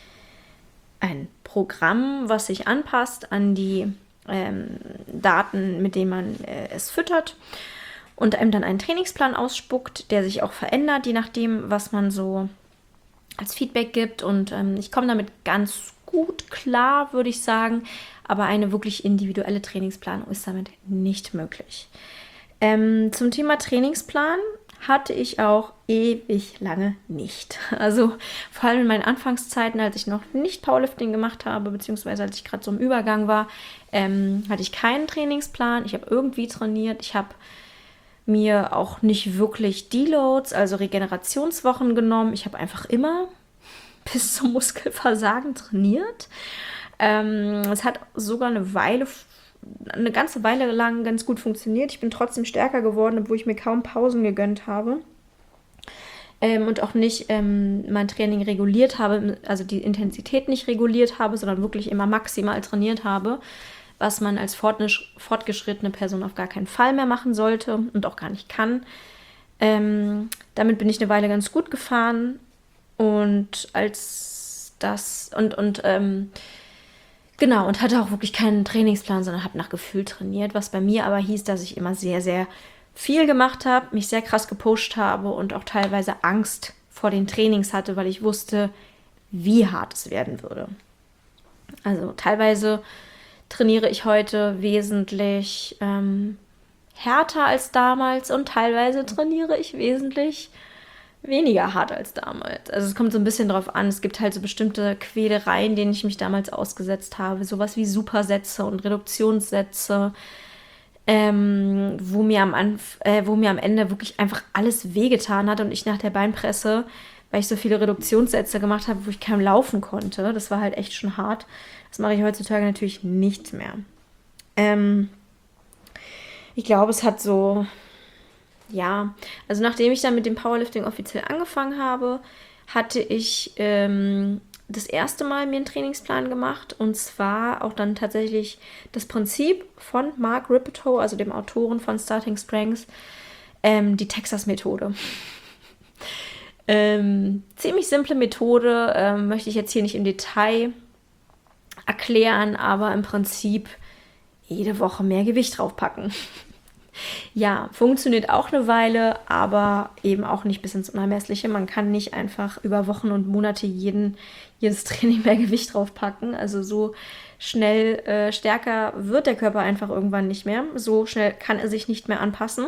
ein Programm, was sich anpasst an die ähm, Daten, mit denen man äh, es füttert und einem dann einen Trainingsplan ausspuckt, der sich auch verändert, je nachdem, was man so als Feedback gibt, und ähm, ich komme damit ganz gut klar, würde ich sagen, aber eine wirklich individuelle Trainingsplanung ist damit nicht möglich. Ähm, zum Thema Trainingsplan hatte ich auch ewig lange nicht. Also vor allem in meinen Anfangszeiten, als ich noch nicht Powerlifting gemacht habe, beziehungsweise als ich gerade so im Übergang war, ähm, hatte ich keinen Trainingsplan. Ich habe irgendwie trainiert, ich habe mir auch nicht wirklich Deloads, also Regenerationswochen genommen. Ich habe einfach immer bis zum Muskelversagen trainiert. Ähm, es hat sogar eine Weile, eine ganze Weile lang ganz gut funktioniert. Ich bin trotzdem stärker geworden, obwohl ich mir kaum Pausen gegönnt habe. Ähm, und auch nicht ähm, mein Training reguliert habe, also die Intensität nicht reguliert habe, sondern wirklich immer maximal trainiert habe, was man als fortgeschrittene Person auf gar keinen Fall mehr machen sollte und auch gar nicht kann. Ähm, damit bin ich eine Weile ganz gut gefahren, und als das und, und ähm, Genau, und hatte auch wirklich keinen Trainingsplan, sondern habe nach Gefühl trainiert, was bei mir aber hieß, dass ich immer sehr, sehr viel gemacht habe, mich sehr krass gepusht habe und auch teilweise Angst vor den Trainings hatte, weil ich wusste, wie hart es werden würde. Also teilweise trainiere ich heute wesentlich ähm, härter als damals und teilweise trainiere ich wesentlich weniger hart als damals. Also es kommt so ein bisschen drauf an. Es gibt halt so bestimmte Quälereien, denen ich mich damals ausgesetzt habe. Sowas wie Supersätze und Reduktionssätze, ähm, wo, mir am Anf- äh, wo mir am Ende wirklich einfach alles wehgetan hat und ich nach der Beinpresse, weil ich so viele Reduktionssätze gemacht habe, wo ich kaum laufen konnte. Das war halt echt schon hart. Das mache ich heutzutage natürlich nicht mehr. Ähm, ich glaube, es hat so... Ja, also nachdem ich dann mit dem Powerlifting offiziell angefangen habe, hatte ich ähm, das erste Mal mir einen Trainingsplan gemacht und zwar auch dann tatsächlich das Prinzip von Mark Rippetoe, also dem Autoren von Starting Strength, ähm, die Texas-Methode. ähm, ziemlich simple Methode, ähm, möchte ich jetzt hier nicht im Detail erklären, aber im Prinzip jede Woche mehr Gewicht draufpacken. Ja, funktioniert auch eine Weile, aber eben auch nicht bis ins Unermessliche. Man kann nicht einfach über Wochen und Monate jeden, jedes Training mehr Gewicht draufpacken. Also so schnell äh, stärker wird der Körper einfach irgendwann nicht mehr. So schnell kann er sich nicht mehr anpassen.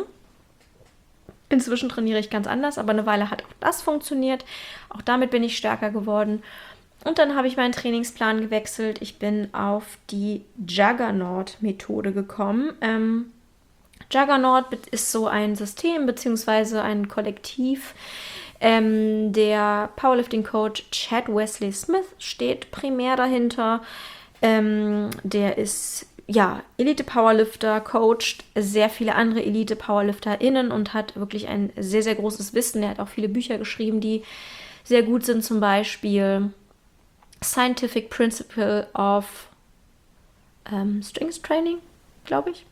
Inzwischen trainiere ich ganz anders, aber eine Weile hat auch das funktioniert. Auch damit bin ich stärker geworden. Und dann habe ich meinen Trainingsplan gewechselt. Ich bin auf die Juggernaut-Methode gekommen. Ähm, Juggernaut ist so ein System bzw. ein Kollektiv. Ähm, der Powerlifting-Coach Chad Wesley Smith steht primär dahinter. Ähm, der ist ja Elite-Powerlifter, coacht sehr viele andere Elite-PowerlifterInnen und hat wirklich ein sehr, sehr großes Wissen. Er hat auch viele Bücher geschrieben, die sehr gut sind, zum Beispiel Scientific Principle of ähm, Strength Training, glaube ich.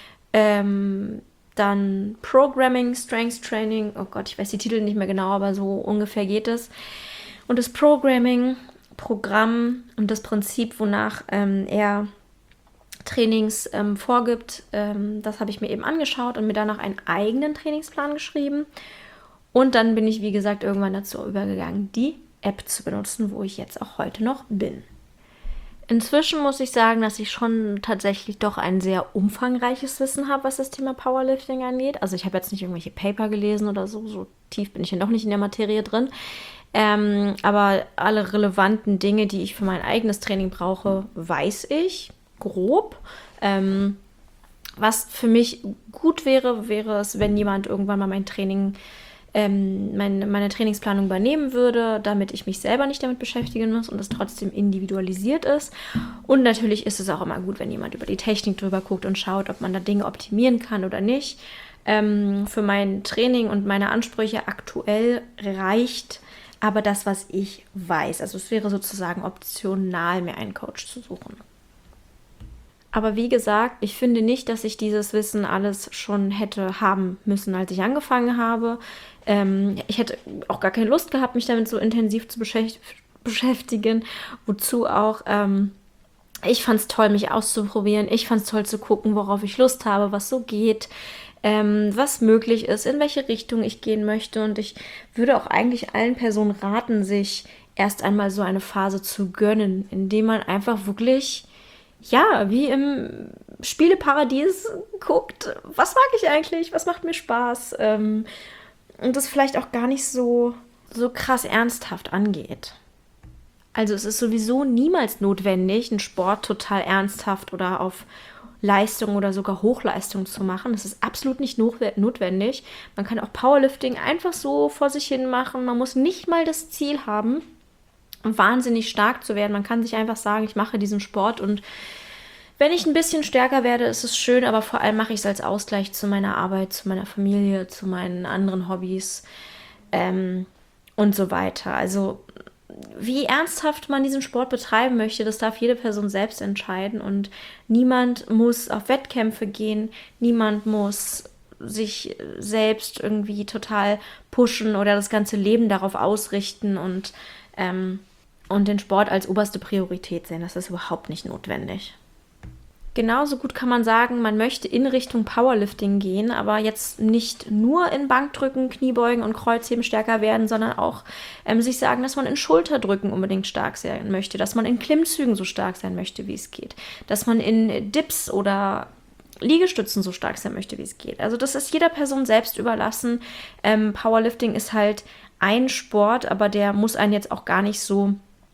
Ähm, dann Programming, Strength Training, oh Gott, ich weiß die Titel nicht mehr genau, aber so ungefähr geht es. Und das Programming, Programm und das Prinzip, wonach ähm, er Trainings ähm, vorgibt, ähm, das habe ich mir eben angeschaut und mir danach einen eigenen Trainingsplan geschrieben. Und dann bin ich, wie gesagt, irgendwann dazu übergegangen, die App zu benutzen, wo ich jetzt auch heute noch bin. Inzwischen muss ich sagen, dass ich schon tatsächlich doch ein sehr umfangreiches Wissen habe, was das Thema Powerlifting angeht. Also ich habe jetzt nicht irgendwelche Paper gelesen oder so, so tief bin ich ja noch nicht in der Materie drin. Ähm, aber alle relevanten Dinge, die ich für mein eigenes Training brauche, weiß ich grob. Ähm, was für mich gut wäre, wäre es, wenn jemand irgendwann mal mein Training Ähm, meine, meine Trainingsplanung übernehmen würde, damit ich mich selber nicht damit beschäftigen muss und es trotzdem individualisiert ist. Und natürlich ist es auch immer gut, wenn jemand über die Technik drüber guckt und schaut, ob man da Dinge optimieren kann oder nicht. Ähm, für mein Training und meine Ansprüche aktuell reicht aber das, was ich weiß. Also es wäre sozusagen optional, mir einen Coach zu suchen. Aber wie gesagt, ich finde nicht, dass ich dieses Wissen alles schon hätte haben müssen, als ich angefangen habe. Ähm, ich hätte auch gar keine Lust gehabt, mich damit so intensiv zu beschäft- beschäftigen. Wozu auch, ähm, ich fand es toll, mich auszuprobieren. Ich fand es toll zu gucken, worauf ich Lust habe, was so geht, ähm, was möglich ist, in welche Richtung ich gehen möchte. Und ich würde auch eigentlich allen Personen raten, sich erst einmal so eine Phase zu gönnen, indem man einfach wirklich... ja, wie im Spieleparadies guckt, was mag ich eigentlich, was macht mir Spaß ähm, und das vielleicht auch gar nicht so, so krass ernsthaft angeht. Also es ist sowieso niemals notwendig, einen Sport total ernsthaft oder auf Leistung oder sogar Hochleistung zu machen. Das ist absolut nicht notwendig. Man kann auch Powerlifting einfach so vor sich hin machen. Man muss nicht mal das Ziel haben, wahnsinnig stark zu werden. Man kann sich einfach sagen, ich mache diesen Sport und wenn ich ein bisschen stärker werde, ist es schön, aber vor allem mache ich es als Ausgleich zu meiner Arbeit, zu meiner Familie, zu meinen anderen Hobbys ähm, und so weiter. Also wie ernsthaft man diesen Sport betreiben möchte, das darf jede Person selbst entscheiden und niemand muss auf Wettkämpfe gehen, niemand muss sich selbst irgendwie total pushen oder das ganze Leben darauf ausrichten und ähm, und den Sport als oberste Priorität sehen. Das ist überhaupt nicht notwendig. Genauso gut kann man sagen, man möchte in Richtung Powerlifting gehen, aber jetzt nicht nur in Bankdrücken, Kniebeugen und Kreuzheben stärker werden, sondern auch ähm, sich sagen, dass man in Schulterdrücken unbedingt stark sein möchte, dass man in Klimmzügen so stark sein möchte, wie es geht, dass man in Dips oder Liegestützen so stark sein möchte, wie es geht. Also das ist jeder Person selbst überlassen. Ähm, Powerlifting ist halt ein Sport, aber der muss einen jetzt auch gar nicht so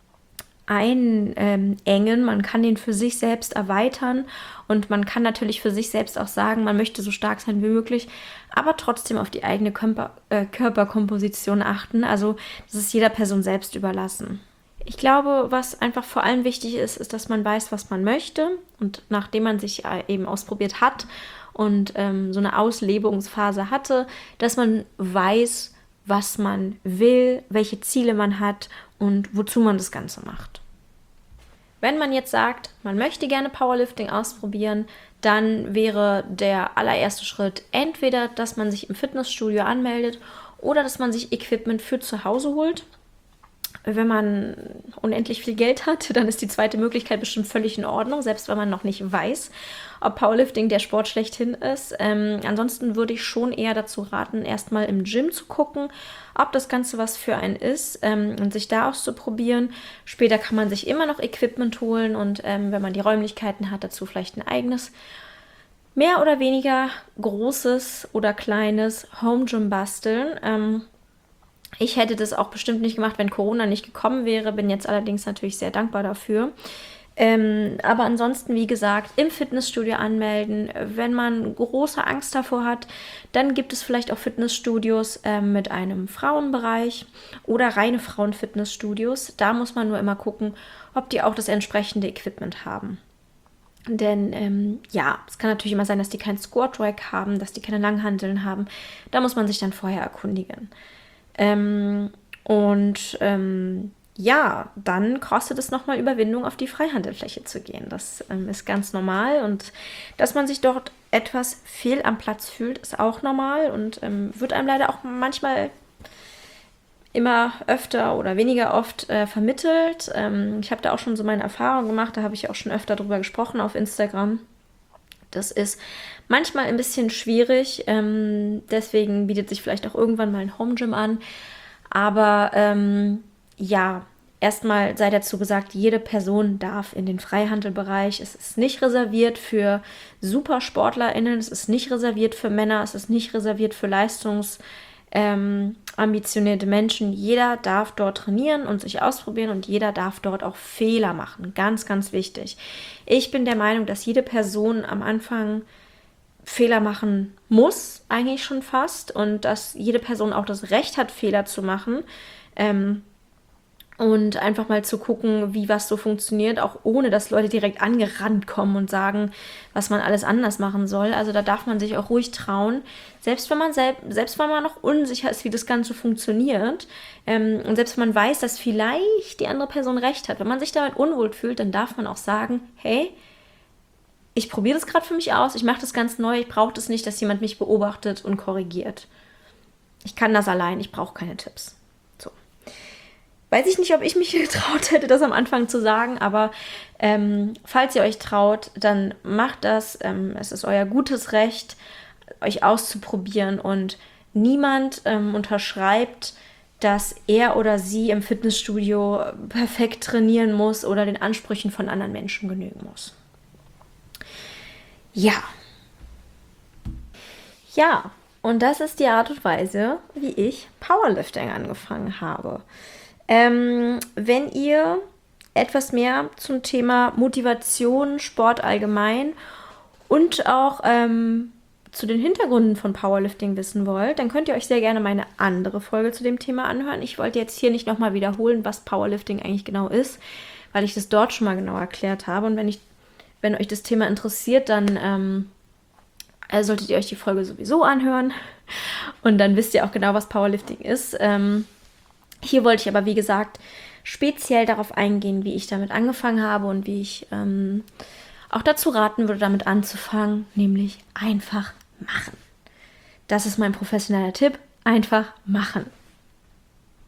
einengen. Man kann den für sich selbst erweitern und man kann natürlich für sich selbst auch sagen, man möchte so stark sein wie möglich, aber trotzdem auf die eigene Körper, äh, Körperkomposition achten. Also das ist jeder Person selbst überlassen. Ich glaube, was einfach vor allem wichtig ist, ist, dass man weiß, was man möchte und nachdem man sich eben ausprobiert hat und ähm, so eine Auslebungsphase hatte, dass man weiß, was man will, welche Ziele man hat und wozu man das Ganze macht. Wenn man jetzt sagt, man möchte gerne Powerlifting ausprobieren, dann wäre der allererste Schritt entweder, dass man sich im Fitnessstudio anmeldet oder dass man sich Equipment für zu Hause holt. Wenn man unendlich viel Geld hat, dann ist die zweite Möglichkeit bestimmt völlig in Ordnung, selbst wenn man noch nicht weiß, ob Powerlifting der Sport schlechthin ist. Ähm, ansonsten würde ich schon eher dazu raten, erstmal im Gym zu gucken, ob das Ganze was für einen ist ähm, und sich da auszuprobieren. Später kann man sich immer noch Equipment holen und ähm, wenn man die Räumlichkeiten hat, dazu vielleicht ein eigenes, mehr oder weniger großes oder kleines Home Gym basteln. Ähm, Ich hätte das auch bestimmt nicht gemacht, wenn Corona nicht gekommen wäre, bin jetzt allerdings natürlich sehr dankbar dafür. Ähm, aber ansonsten, wie gesagt, im Fitnessstudio anmelden. Wenn man große Angst davor hat, dann gibt es vielleicht auch Fitnessstudios äh, mit einem Frauenbereich oder reine Frauenfitnessstudios. Da muss man nur immer gucken, ob die auch das entsprechende Equipment haben. Denn ähm, ja, es kann natürlich immer sein, dass die kein Squat Rack haben, dass die keine Langhanteln haben. Da muss man sich dann vorher erkundigen. Ähm, und ähm, ja, dann kostet es nochmal Überwindung, auf die Freihandelfläche zu gehen. Das ähm, ist ganz normal und dass man sich dort etwas fehl am Platz fühlt, ist auch normal und ähm, wird einem leider auch manchmal immer öfter oder weniger oft äh, vermittelt. Ähm, ich habe da auch schon so meine Erfahrungen gemacht, da habe ich auch schon öfter drüber gesprochen auf Instagram. Das ist manchmal ein bisschen schwierig, ähm, deswegen bietet sich vielleicht auch irgendwann mal ein Home Gym an. Aber ähm, ja, erstmal sei dazu gesagt, jede Person darf in den Freihandelbereich. Es ist nicht reserviert für SupersportlerInnen, es ist nicht reserviert für Männer, es ist nicht reserviert für Leistungs- Ähm, ambitionierte Menschen. Jeder darf dort trainieren und sich ausprobieren und jeder darf dort auch Fehler machen. Ganz, ganz wichtig. Ich bin der Meinung, dass jede Person am Anfang Fehler machen muss, eigentlich schon fast, und dass jede Person auch das Recht hat, Fehler zu machen. Ähm, Und einfach mal zu gucken, wie was so funktioniert, auch ohne, dass Leute direkt angerannt kommen und sagen, was man alles anders machen soll. Also da darf man sich auch ruhig trauen, selbst wenn man, selb- selbst wenn man noch unsicher ist, wie das Ganze funktioniert. Ähm, und selbst wenn man weiß, dass vielleicht die andere Person recht hat. Wenn man sich damit unwohl fühlt, dann darf man auch sagen, hey, ich probiere das gerade für mich aus, ich mache das ganz neu, ich brauche das nicht, dass jemand mich beobachtet und korrigiert. Ich kann das allein, ich brauche keine Tipps. Weiß ich nicht, ob ich mich getraut hätte, das am Anfang zu sagen, aber ähm, falls ihr euch traut, dann macht das. Ähm, es ist euer gutes Recht, euch auszuprobieren und niemand ähm, unterschreibt, dass er oder sie im Fitnessstudio perfekt trainieren muss oder den Ansprüchen von anderen Menschen genügen muss. Ja. Ja, und das ist die Art und Weise, wie ich Powerlifting angefangen habe. Ähm, wenn ihr etwas mehr zum Thema Motivation, Sport allgemein und auch ähm, zu den Hintergründen von Powerlifting wissen wollt, dann könnt ihr euch sehr gerne meine andere Folge zu dem Thema anhören. Ich wollte jetzt hier nicht nochmal wiederholen, was Powerlifting eigentlich genau ist, weil ich das dort schon mal genau erklärt habe. Und wenn, ich, wenn euch das Thema interessiert, dann ähm, also solltet ihr euch die Folge sowieso anhören. Und dann wisst ihr auch genau, was Powerlifting ist. Ähm, Hier wollte ich aber, wie gesagt, speziell darauf eingehen, wie ich damit angefangen habe und wie ich ähm, auch dazu raten würde, damit anzufangen, nämlich einfach machen. Das ist mein professioneller Tipp, einfach machen.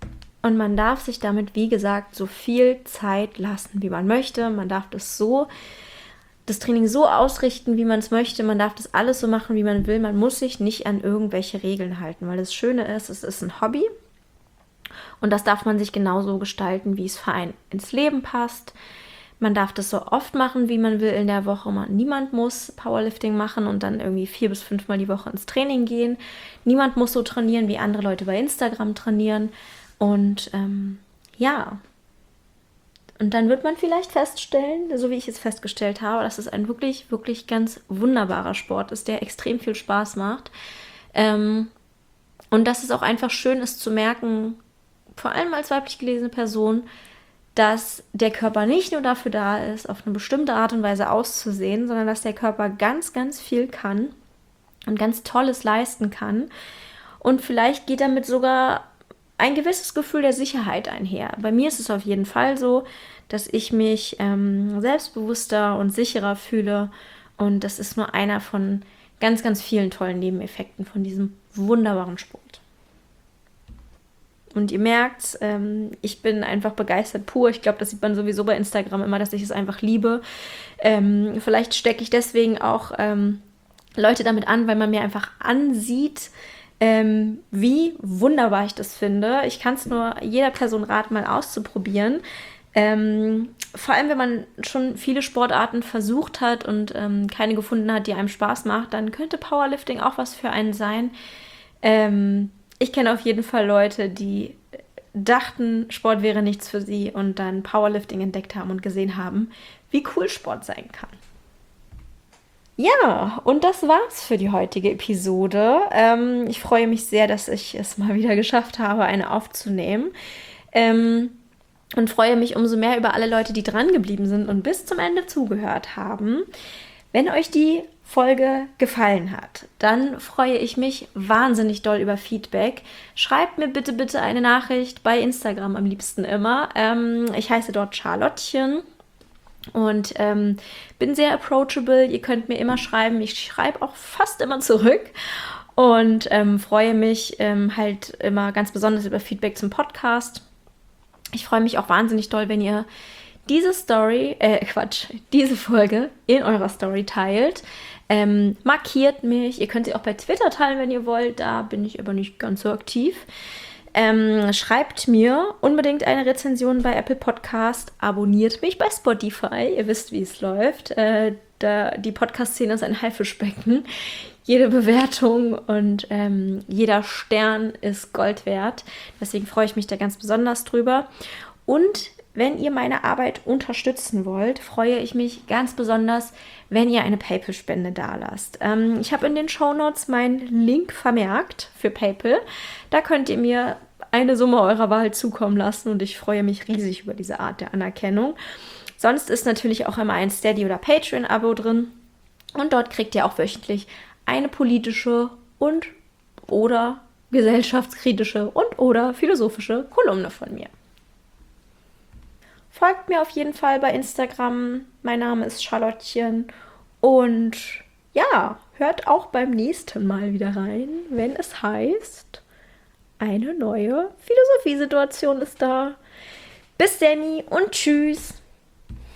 Und man darf sich damit, wie gesagt, so viel Zeit lassen, wie man möchte. Man darf das so, das Training so ausrichten, wie man es möchte. Man darf das alles so machen, wie man will. Man muss sich nicht an irgendwelche Regeln halten, weil das Schöne ist, es ist ein Hobby. Und das darf man sich genauso gestalten, wie es für einen ins Leben passt. Man darf das so oft machen, wie man will in der Woche. Man, niemand muss Powerlifting machen und dann irgendwie vier bis fünfmal die Woche ins Training gehen. Niemand muss so trainieren, wie andere Leute bei Instagram trainieren. Und ähm, ja, und dann wird man vielleicht feststellen, so wie ich es festgestellt habe, dass es ein wirklich, wirklich ganz wunderbarer Sport ist, der extrem viel Spaß macht. Ähm, und dass es auch einfach schön ist zu merken, vor allem als weiblich gelesene Person, dass der Körper nicht nur dafür da ist, auf eine bestimmte Art und Weise auszusehen, sondern dass der Körper ganz, ganz viel kann und ganz Tolles leisten kann. Und vielleicht geht damit sogar ein gewisses Gefühl der Sicherheit einher. Bei mir ist es auf jeden Fall so, dass ich mich ähm, selbstbewusster und sicherer fühle. Und das ist nur einer von ganz, ganz vielen tollen Nebeneffekten von diesem wunderbaren Sport. Und ihr merkt, ähm, ich bin einfach begeistert pur. Ich glaube, das sieht man sowieso bei Instagram immer, dass ich es einfach liebe. Ähm, vielleicht stecke ich deswegen auch ähm, Leute damit an, weil man mir einfach ansieht, Ähm, wie wunderbar ich das finde. Ich kann es nur jeder Person raten, mal auszuprobieren. Ähm, vor allem, wenn man schon viele Sportarten versucht hat und ähm, keine gefunden hat, die einem Spaß macht, dann könnte Powerlifting auch was für einen sein. Ähm, ich kenne auf jeden Fall Leute, die dachten, Sport wäre nichts für sie und dann Powerlifting entdeckt haben und gesehen haben, wie cool Sport sein kann. Ja, und das war's für die heutige Episode. Ähm, ich freue mich sehr, dass ich es mal wieder geschafft habe, eine aufzunehmen. Ähm, und freue mich umso mehr über alle Leute, die dran geblieben sind und bis zum Ende zugehört haben. Wenn euch die Folge gefallen hat, dann freue ich mich wahnsinnig doll über Feedback. Schreibt mir bitte, bitte eine Nachricht bei Instagram am liebsten immer. Ähm, ich heiße dort Charlottchen. Und ähm, bin sehr approachable. Ihr könnt mir immer schreiben. Ich schreibe auch fast immer zurück. Und ähm, freue mich ähm, halt immer ganz besonders über Feedback zum Podcast. Ich freue mich auch wahnsinnig doll, wenn ihr diese Story, äh Quatsch, diese Folge in eurer Story teilt. Ähm, markiert mich. Ihr könnt sie auch bei Twitter teilen, wenn ihr wollt. Da bin ich aber nicht ganz so aktiv. Ähm, schreibt mir unbedingt eine Rezension bei Apple Podcast, abonniert mich bei Spotify, ihr wisst, wie es läuft. Äh, da, die Podcast-Szene ist ein Haifischbecken. Jede Bewertung und ähm, jeder Stern ist Gold wert. Deswegen freue ich mich da ganz besonders drüber. Und wenn ihr meine Arbeit unterstützen wollt, freue ich mich ganz besonders, wenn ihr eine PayPal-Spende dalasst. Ähm, ich habe in den Shownotes meinen Link vermerkt für PayPal. Da könnt ihr mir eine Summe eurer Wahl zukommen lassen und ich freue mich riesig über diese Art der Anerkennung. Sonst ist natürlich auch immer ein Steady- oder Patreon-Abo drin und dort kriegt ihr auch wöchentlich eine politische und oder gesellschaftskritische und oder philosophische Kolumne von mir. Folgt mir auf jeden Fall bei Instagram. Mein Name ist Charlottchen. Und ja, hört auch beim nächsten Mal wieder rein, wenn es heißt, eine neue Philosophiesituation ist da. Bis Danny und tschüss.